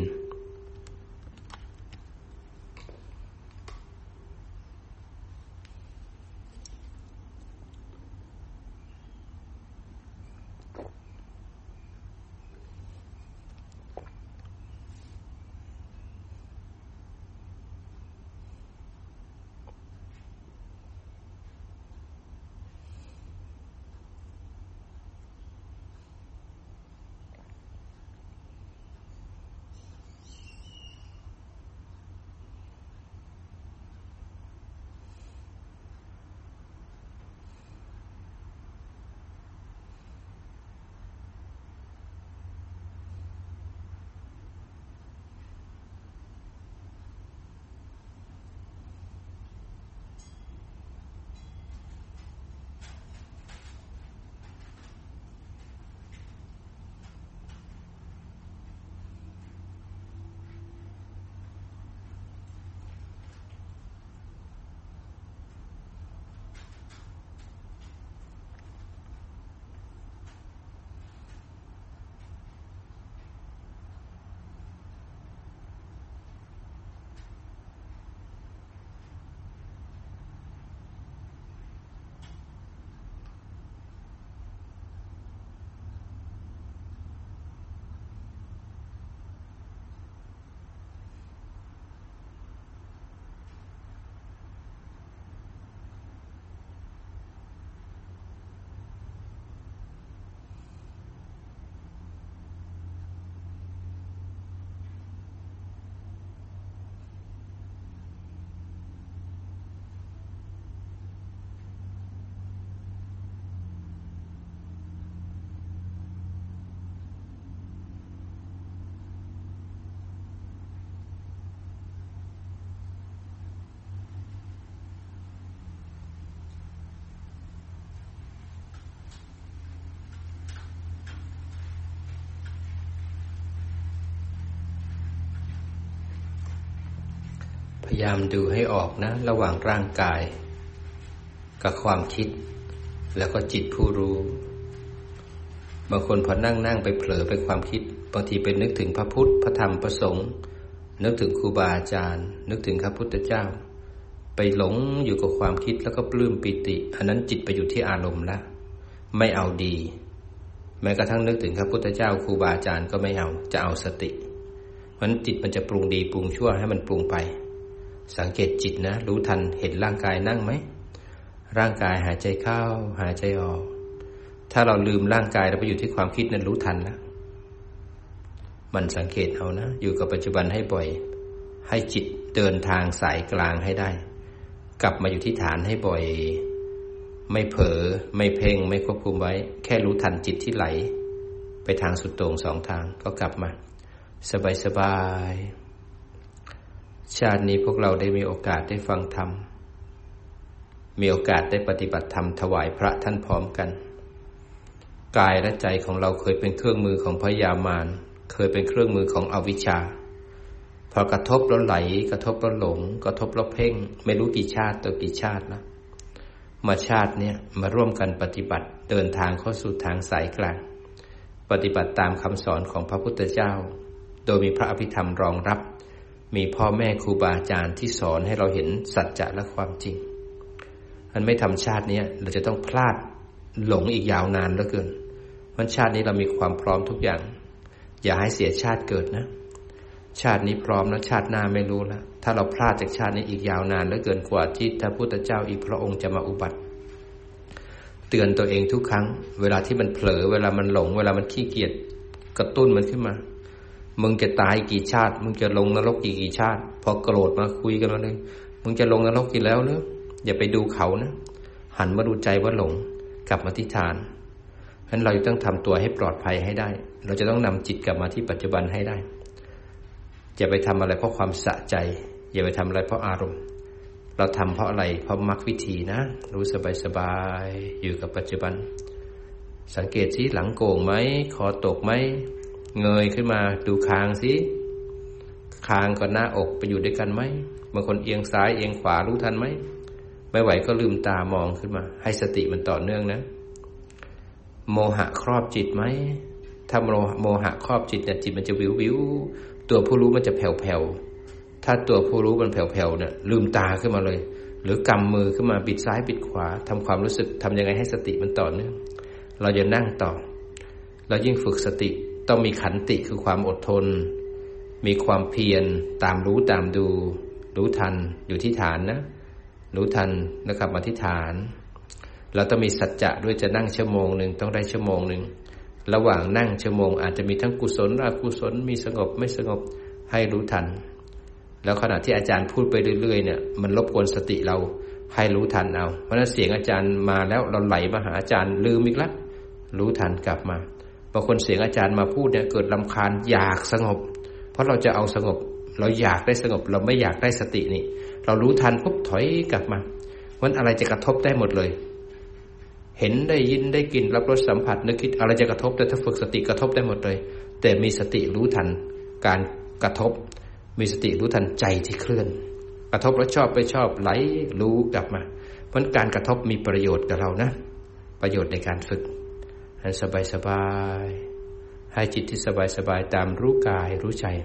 พยายามดูให้ออกนะระหว่างร่างกายกับความคิดแล้วก็จิตผู้รู้บางคนพอนั่งนั่งไปเผลอไปความคิดบางทีไปนึกถึงพระพุทธพระธรรมพระสงฆ์นึกถึงครูบาอาจารย์นึกถึงพระพุทธเจ้าไปหลงอยู่กับความคิดแล้วก็ปลื้มปิติอันนั้นจิตไปอยู่ที่อารมณ์แล้วไม่เอาดีแม้กระทั่งนึกถึงพระพุทธเจ้าครูบาอาจารย์ก็ไม่เอาจะเอาสติเพราะฉะนั้นจิตมันจะปรุงดีปรุงชั่วให้มันปรุงไปสังเกตจิตนะรู้ทันเห็นร่างกายนั่งไหมร่างกายหายใจเข้าหายใจออกถ้าเราลืมร่างกายเราไปอยู่ที่ความคิดนั้นรู้ทันแล้วมันสังเกตเอานะอยู่กับปัจจุบันให้บ่อยให้จิตเดินทางสายกลางให้ได้กลับมาอยู่ที่ฐานให้บ่อยไม่เผลอไม่เพ่งไม่ควบคุมไว้แค่รู้ทันจิตที่ไหลไปทางสุดโต่งสองทางก็กลับมาสบายสบายชาตินี้พวกเราได้มีโอกาสได้ฟังธรรมมีโอกาสได้ปฏิบัติธรรมถวายพระท่านพร้อมกันกายและใจของเราเคยเป็นเครื่องมือของพยามารเคยเป็นเครื่องมือของอวิชชาพอกระทบแล้วไหลกระทบแล้วหลงกระทบแล้วเพ่งไม่รู้กี่ชาติต่อกี่ชาตินะมาชาติเนี้ยมาร่วมกันปฏิบัติเดินทางเข้าสู่ทางสายกลางปฏิบัติตามคำสอนของพระพุทธเจ้าโดยมีพระอภิธรรมรองรับมีพ่อแม่ครูบาอาจารย์ที่สอนให้เราเห็นสัจจะและความจริงมันไม่ทำชาตินี้เราจะต้องพลาดหลงอีกยาวนานเหลือเกินวันชาตินี้เรามีความพร้อมทุกอย่างอย่าให้เสียชาติเกิดนะชาตินี้พร้อมแล้วชาติหน้าไม่รู้แล้วถ้าเราพลาดจากชาตินี้อีกยาวนานเหลือเกินกว่าที่พระพุทธเจ้าอีกพระองค์จะมาอุบัติเตือนตัวเองทุกครั้งเวลาที่มันเผลอเวลามันหลงเวลามันขี้เกียจกระตุ้นมันขึ้นมามึงจะตายกี่ชาติมึงจะลงนรกกี่กี่ชาติพอโกรธมาคุยกันมาเลยมึงจะลงนรกกี่แล้วเนอะอย่าไปดูเขานะหันมาดูใจว่าหลงกลับมาที่ฐานเพราะฉะนั้นเราต้องทำตัวให้ปลอดภัยให้ได้เราจะต้องนำจิตกลับมาที่ปัจจุบันให้ได้อย่าไปทำอะไรเพราะความสะใจอย่าไปทำอะไรเพราะอารมณ์เราทำเพราะอะไรเพราะมรรควิธีนะรู้สบายสบายอยู่กับปัจจุบันสังเกตสิหลังโก่งไหมคอตกไหมเงยขึ้นมาดูคางสิคางกับหน้าอกไปอยู่ด้วยกันไหมบางคนเอียงซ้ายเอียงขวารู้ทันไหมไม่ไหวก็ลืมตามองขึ้นมาให้สติมันต่อเนื่องนะโมหะครอบจิตไหมถ้าโมหะครอบจิตเนี่ยจิตมันจะวิววิวตัวผู้รู้มันจะแผ่วแผ่วถ้าตัวผู้รู้มันแผ่วแผ่วเนี่ยลืมตาขึ้นมาเลยหรือกำมือขึ้นมาบิดซ้ายบิดขวาทำความรู้สึกทำยังไงให้สติมันต่อเนื่องเราจะนั่งต่อเรายิ่งฝึกสติต้องมีขันติคือความอดทนมีความเพียรตามรู้ตามดูรู้ทันอยู่ที่ฐานนะรู้ทันนะครับมาที่ฐานเราต้องมีสัจจะด้วยจะนั่งชั่วโมงหนึ่งต้องได้ชั่วโมงหนึ่งระหว่างนั่งชั่วโมงอาจจะมีทั้งกุศลอกุศลมีสงบไม่สงบให้รู้ทันแล้วขณะที่อาจารย์พูดไปเรื่อยๆเนี่ยมันรบกวนสติเราให้รู้ทันเอาเพราะนั้นเสียงอาจารย์มาแล้วเราไหลมาหาอาจารย์ลืมอีกแล้วรู้ทันกลับมาบางคนเสียงอาจารย์มาพูดเนี่ยเกิดรำคาญอยากสงบเพราะเราจะเอาสงบเราอยากได้สงบเราไม่อยากได้สตินี่เรารู้ทันปุ๊บถอยกลับมาวันอะไรจะกระทบได้หมดเลยเห็นได้ยินได้กลิ่นรับรสสัมผัสนึกคิดอะไรจะกระทบแต่ถ้าฝึกสติกระทบได้หมดเลยแต่มีสติรู้ทันการกระทบมีสติรู้ทันใจที่เคลื่อนกระทบแล้วชอบไปชอบไหลรู้กลับมาเพราะการกระทบมีประโยชน์กับเรานะประโยชน์ในการฝึกให้สบายสบายให้จิตที่สบายสบายตามรู้กายรู้ใจ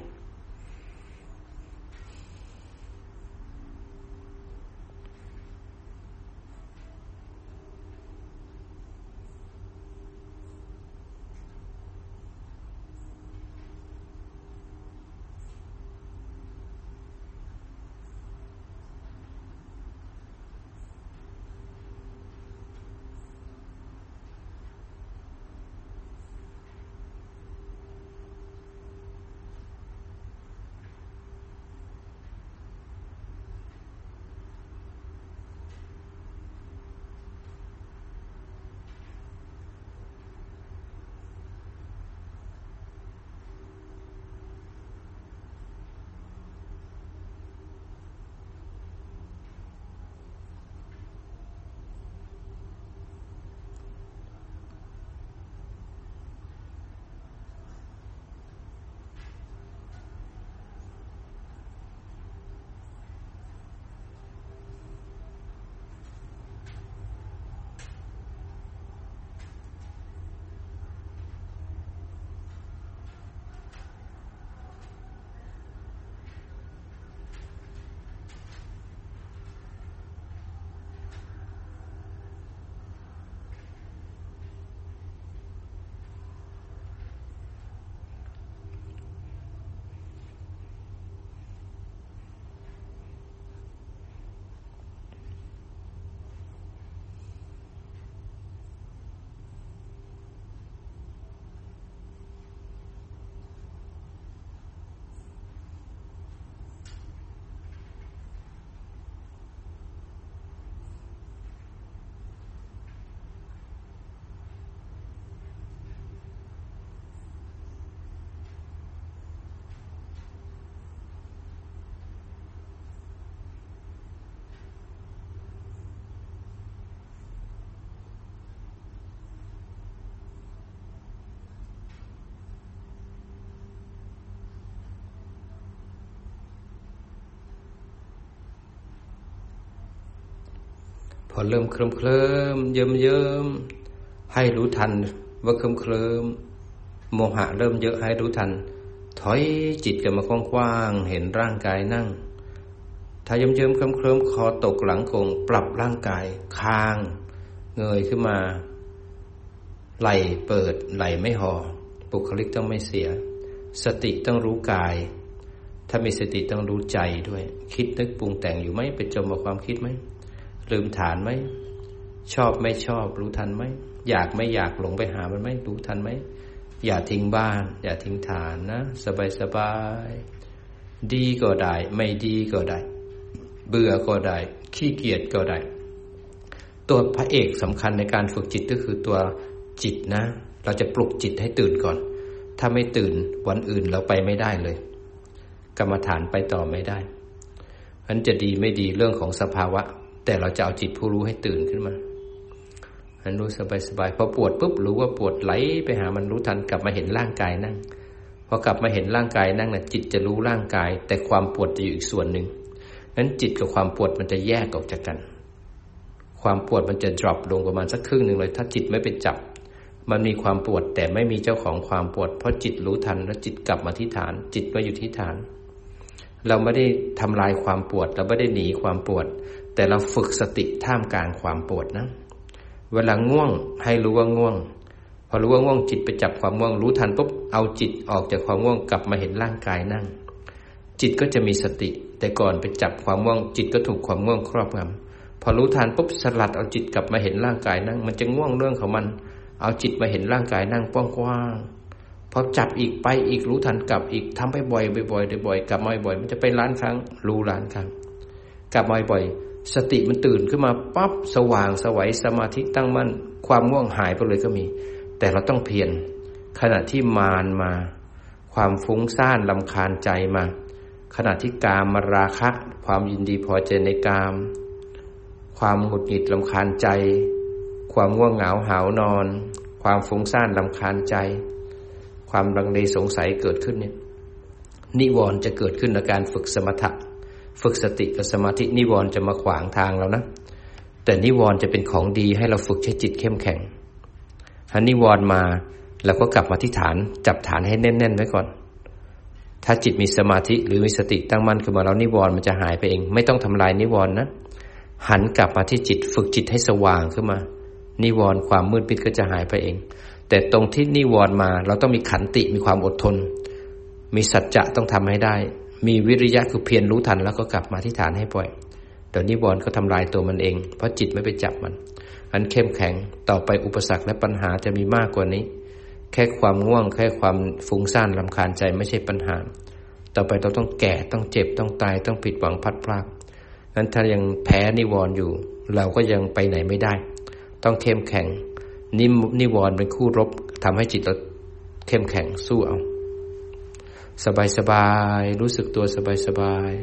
พอเริ่มเคลิ้มเคลิ้มเยิ้มเยิ้มให้รู้ทันว่าเคลิ้มเคลิ้มโมหะเริ่มเยอะให้รู้ทันถอยจิตกลับมากว้างๆเห็นร่างกายนั่งถ้าเยิ้มเยิ้มเคลิ้มเคลิ้มคอตกหลังคงปรับร่างกายคางเงยขึ้นมาไหล่เปิดไหล่ไม่ห่อบุคลิกต้องไม่เสียสติต้องรู้กายถ้ามีสติต้องรู้ใจด้วยคิดนึกปรุงแต่งอยู่ไหมไปจมกับความคิดไหมลืมฐานไหมชอบไม่ชอบรู้ทันไหมอยากไม่อยากหลงไปหามันไหมรู้ทันไหมอย่าทิ้งบ้านอย่าทิ้งฐานนะสบายสบายดีก็ได้ไม่ดีก็ได้เบื่อก็ได้ขี้เกียจก็ได้ตัวพระเอกสำคัญในการฝึกจิตก็คือตัวจิตนะเราจะปลุกจิตให้ตื่นก่อนถ้าไม่ตื่นวันอื่นเราไปไม่ได้เลยกรรมฐานไปต่อไม่ได้อันจะดีไม่ดีเรื่องของสภาวะแต่เราจะเอาจิตผู้รู้ให้ตื่นขึ้นมาอันรู้สบายๆพอปวดปุ๊บรู้ว่าปวดไหลไปหามันรู้ทันกลับมาเห็นร่างกายนั่งพอกลับมาเห็นร่างกายนั่งน่ะจิตจะรู้ร่างกายแต่ความปวดจะอยู่อีกส่วนหนึ่งนั้นจิตกับความปวดมันจะแยกออกจากกันความปวดมันจะ drop ลงประมาณสักครึ่งหนึ่งเลยถ้าจิตไม่ไปจับมันมีความปวดแต่ไม่มีเจ้าของความปวดเพราะจิตรู้ทันแล้วจิตกลับมาที่ฐานจิตมาอยู่ที่ฐานเราไม่ได้ทำลายความปวดเราไม่ได้หนีความปวดแต่เราฝึกสติท่ามกลางความปวดนะเวลาง่วงให้รู้ว่าง่วงพอรู้ว่าง่วงจิตไปจับความง่วงรู้ทันปุ๊บเอาจิตออกจากความง่วงกลับมาเห็นร่างกายนั่งจิตก็จะมีสติแต่ก่อนไปจับความง่วงจิตก็ถูกความง่วงครอบงำพอรู้ทันปุ๊บสลัดเอาจิตกลับมาเห็นร่างกายนั่งมันจะง่วงเรื่องของมันเอาจิตมาเห็นร่างกายนั่งกว้างๆพอจับอีกไปอีกรู้ทันกลับอีกทำไปบ่อยบ่อยบ่อยกลับมาบ่อยมันจะไปล้านครั้งรู้ล้านครั้งกลับมาบ่อยสติมันตื่นขึ้นมาปั๊บสว่างสวัยสมาธิตั้งมั่นความง่วงหายไปเลยก็มีแต่เราต้องเพียรขณะที่มารมาความฟุ้งซ่านรำคาญใจมาขณะที่กามราคะความยินดีพอใจในกามความหงุดหงิดรำคาญใจความง่วงเหงาหาวนอนความฟุ้งซ่านรำคาญใจความลังเลสงสัยเกิดขึ้นเนี่ยนิวรณ์จะเกิดขึ้นในการฝึกสมถะฝึกสติกับสมาธินิวรณ์จะมาขวางทางเรานะแต่นิวรณ์จะเป็นของดีให้เราฝึกใช้จิตเข้มแข็งถ้านิวรณ์มาเราก็กลับมาที่ฐานจับฐานให้แน่นๆไว้ก่อนถ้าจิตมีสมาธิหรือมีสติตั้งมั่นขึ้นมาแล้วนิวรณ์มันจะหายไปเองไม่ต้องทำลายนิวรณ์นะหันกลับมาที่จิตฝึกจิตให้สว่างขึ้นมานิวรณ์ความมืดมิดก็จะหายไปเองแต่ตรงที่นิวรณ์มาเราต้องมีขันติมีความอดทนมีสัจจะต้องทำให้ได้มีวิริยะคือเพียรรู้ทันแล้วก็กลับมาที่ฐานให้บ่อยเดี๋ยวนิวรณ์ก็ทำลายตัวมันเองเพราะจิตไม่ไปจับมันอันเข้มแข็งต่อไปอุปสรรคและปัญหาจะมีมากกว่านี้แค่ความง่วงแค่ความฟุ้งซ่านรำคาญใจไม่ใช่ปัญหาต่อไปเราต้องแก่ต้องเจ็บต้องตายต้องผิดหวังพัดพลาดนั้นถ้ายังแพ้นิวรณ์อยู่เราก็ยังไปไหนไม่ได้ต้องเข้มแข็งนินิวรณ์เป็นคู่รบทำให้จิตเราเข้มแข็งสู้เอาสบายสบายรู้สึกตัวสบายสบาย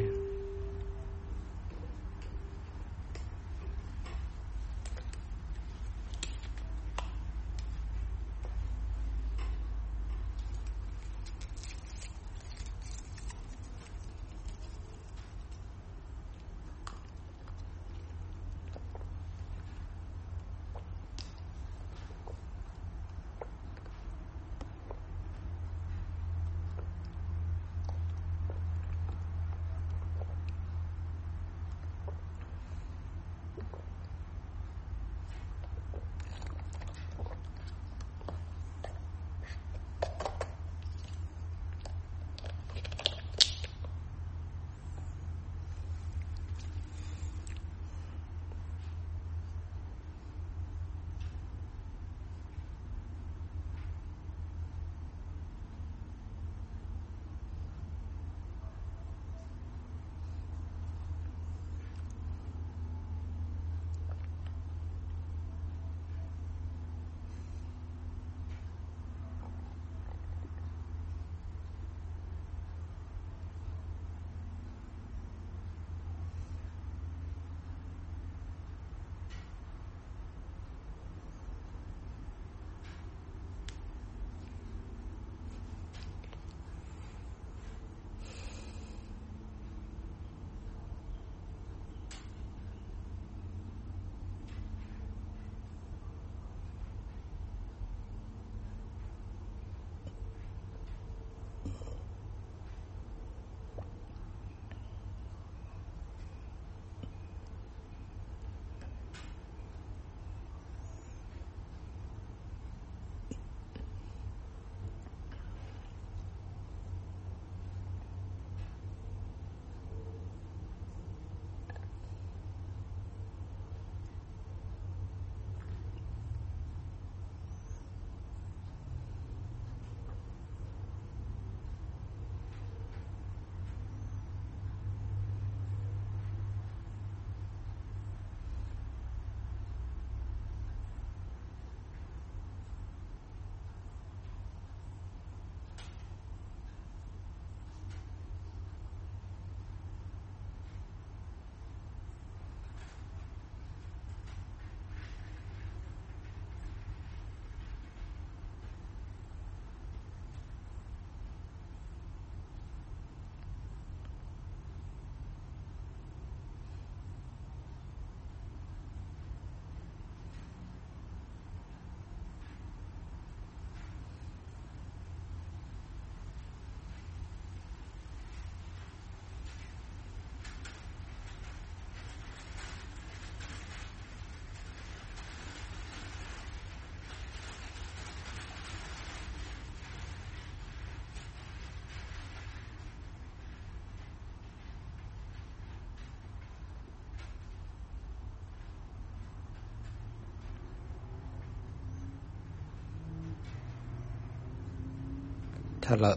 ถ้าเรา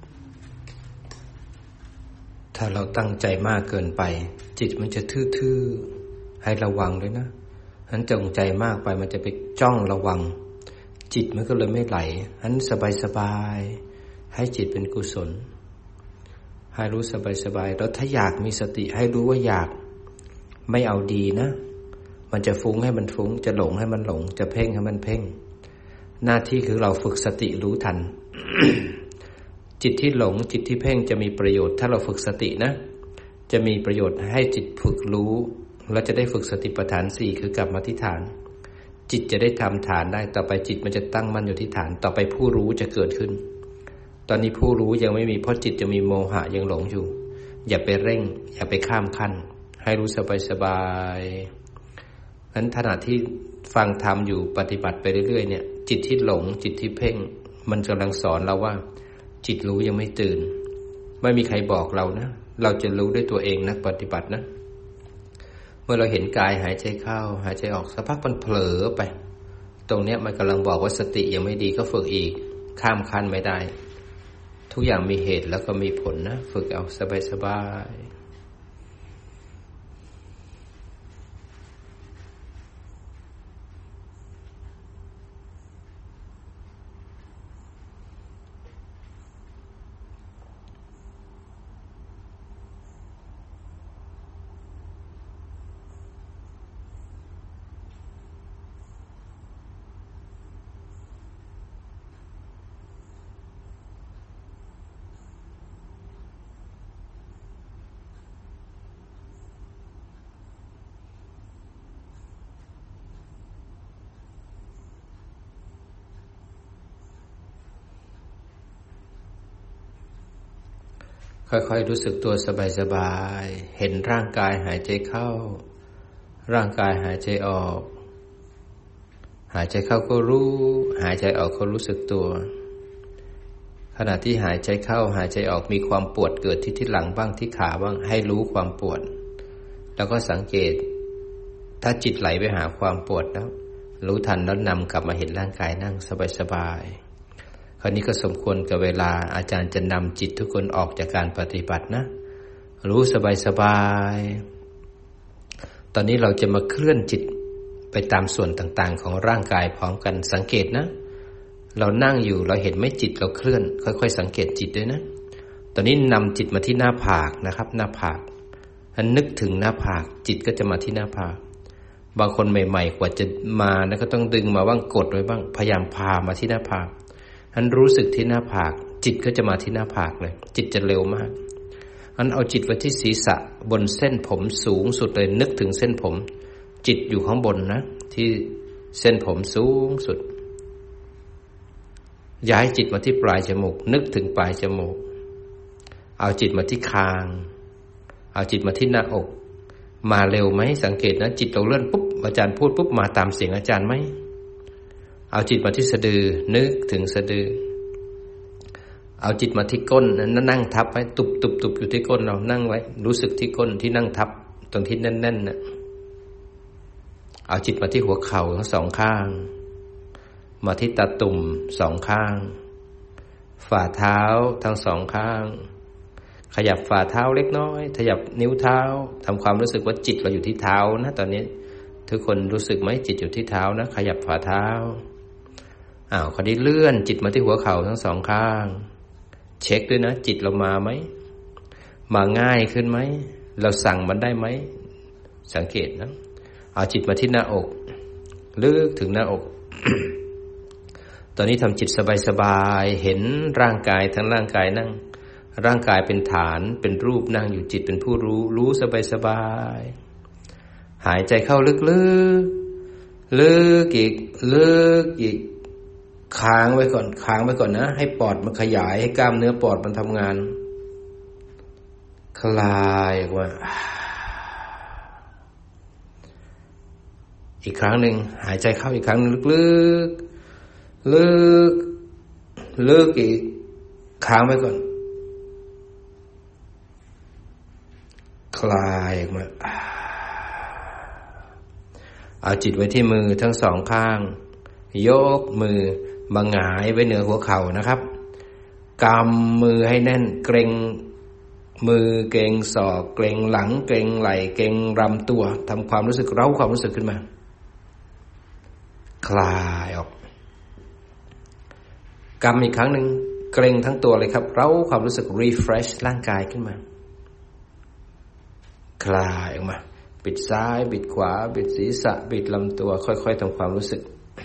ถ้าเราตั้งใจมากเกินไปจิตมันจะทื่อๆให้ระวังด้วยนะนั้นจงใจมากไปมันจะไปจ้องระวังจิตมันก็เลยไม่ไหลนั้นสบายๆให้จิตเป็นกุศลให้รู้สบายๆแล้วถ้าอยากมีสติให้รู้ว่าอยากไม่เอาดีนะมันจะฟุ้งให้มันฟุ้งจะหลงให้มันหลงจะเพ่งให้มันเพ่งหน้าที่คือเราฝึกสติรู้ทัน จิตที่หลงจิตที่เพ่งจะมีประโยชน์ถ้าเราฝึกสตินะจะมีประโยชน์ให้จิตฝึกรู้แล้วจะได้ฝึกสติปัฏฐานสี่คือกลับมาที่ฐานจิตจะได้ทำฐานได้ต่อไปจิตมันจะตั้งมั่นอยู่ที่ฐานต่อไปผู้รู้จะเกิดขึ้นตอนนี้ผู้รู้ยังไม่มีเพราะจิตจะมีโมหะยังหลงอยู่อย่าไปเร่งอย่าไปข้ามขั้นให้รู้สบายๆงั้นขณะที่ฟังธรรมอยู่ปฏิบัติไปเรื่อยๆเนี่ยจิตที่หลงจิตที่เพ่งมันกำลังสอนเราว่าจิตรู้ยังไม่ตื่นไม่มีใครบอกเรานะเราจะรู้ด้วยตัวเองนักปฏิบัตินะเมื่อเราเห็นกายหายใจเข้าหายใจออกสักพักมันเผลอไปตรงเนี้ยมันกำลังบอกว่าสติยังไม่ดีก็ฝึกอีกข้ามขั้นไม่ได้ทุกอย่างมีเหตุแล้วก็มีผลนะฝึกเอาสบายๆค่อยๆรู้สึกตัวสบายๆเห็นร่างกายหายใจเข้าร่างกายหายใจออกหายใจเข้าก็รู้หายใจออกก็รู้สึกตัวขณะที่หายใจเข้าหายใจออกมีความปวดเกิดที่ที่หลังบ้างที่ขาบ้างให้รู้ความปวดแล้วก็สังเกตถ้าจิตไหลไปหาความปวดแล้วรู้ทันแล้วนำกลับมาเห็นร่างกายนั่งสบายๆคราวนี้ก็สมควรกับเวลาอาจารย์จะนำจิตทุกคนออกจากการปฏิบัตินะรู้สบายๆตอนนี้เราจะมาเคลื่อนจิตไปตามส่วนต่างๆของร่างกายพร้อมกันสังเกตนะเรานั่งอยู่เราเห็นไม่จิตเราเคลื่อนค่อยๆสังเกตจิตด้วยนะตอนนี้นำจิตมาที่หน้าผากนะครับหน้าผากอันนึกถึงหน้าผากจิตก็จะมาที่หน้าผากบางคนใหม่ๆกว่าจะมานะก็ต้องดึงมาบ้างกดไว้บ้างพยายามพามาที่หน้าผากอันรู้สึกที่หน้าผากจิตก็จะมาที่หน้าผากเลยจิตจะเร็วมากอันเอาจิตไว้ที่ศีรษะบนเส้นผมสูงสุดเลยนึกถึงเส้นผมจิตอยู่ข้างบนนะที่เส้นผมสูงสุดย้ายจิตมาที่ปลายจมูกนึกถึงปลายจมูกเอาจิตมาที่คางเอาจิตมาที่หน้าอกมาเร็วไหมสังเกตนะจิตเราเลื่อนปุ๊บอาจารย์พูดปุ๊บมาตามเสียงอาจารย์ไหมเอาจิตมาที่สะดือนึกถึงสะดือเอาจิตมาที่ก้นนั้นนั่งทับไว้ตุบตุบตุบอยู่ที่ก้นเรานั่งไว้รู้สึกที่ก้นที่นั่งทับตรงที่แน่นๆนะเอาจิตมาที่หัวเข่าทั้งสองข้างมาที่ตาตุ่มสองข้างฝ่าเท้าทั้งสองข้างขยับฝ่าเท้าเล็กน้อยขยับนิ้วเท้าทำความรู้สึกว่าจิตเราอยู่ที่เท้านะตอนนี้ทุกคนรู้สึกไหมจิตอยู่ที่เท้านะขยับฝ่าเท้าอ้าวคราวนี้เลื่อนจิตมาที่หัวเข่าทั้งสองข้างเช็คด้วยนะจิตเรามาไหมมาง่ายขึ้นไหมเราสั่งมันได้ไหมสังเกตนะเอาจิตมาที่หน้าอกลึกถึงหน้าอก ตอนนี้ทำจิตสบายๆเห็นร่างกายทั้งร่างกายนั่งร่างกายเป็นฐานเป็นรูปนั่งอยู่จิตเป็นผู้รู้รู้สบายๆหายใจเข้าลึกๆลึกอีกลึกอีกค้างไว้ก่อนค้างไว้ก่อนนะให้ปอดมันขยายให้กล้ามเนื้อปอดมันทำงานคลายออกมาอีกครั้งหนึ่งหายใจเข้าอีกครั้งลึกๆลึกลึกอีกค้างไว้ก่อนคลายออกมาเอาจิตไว้ที่มือทั้งสองข้างยกมือมาหงายไว้เหนือหัวเข่านะครับกำมือให้แน่นเกร็งมือเกร็งศอกเกร็งหลังเกร็งไหล่เกร็งลำตัวทำความรู้สึกเร้าความรู้สึกขึ้นมาคลายออกกำอีกครั้งหนึ่งเกร็งทั้งตัวเลยครับเร้าความรู้สึก refresh ร่างกายขึ้นมาคลายออกมาบิดซ้ายบิดขวาบิดศีรษะบิดลำตัวค่อยๆทำความรู้สึก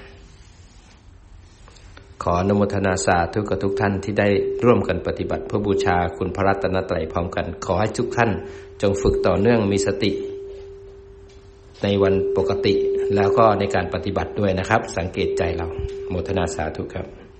ขออนุโมทนาสาธุกับทุกท่านที่ได้ร่วมกันปฏิบัติเพื่อบูชาคุณพระรัตนตรัยพร้อมกันขอให้ทุกท่านจงฝึกต่อเนื่องมีสติในวันปกติแล้วก็ในการปฏิบัติด้วยนะครับสังเกตใจเราโมทนาสาธุครับ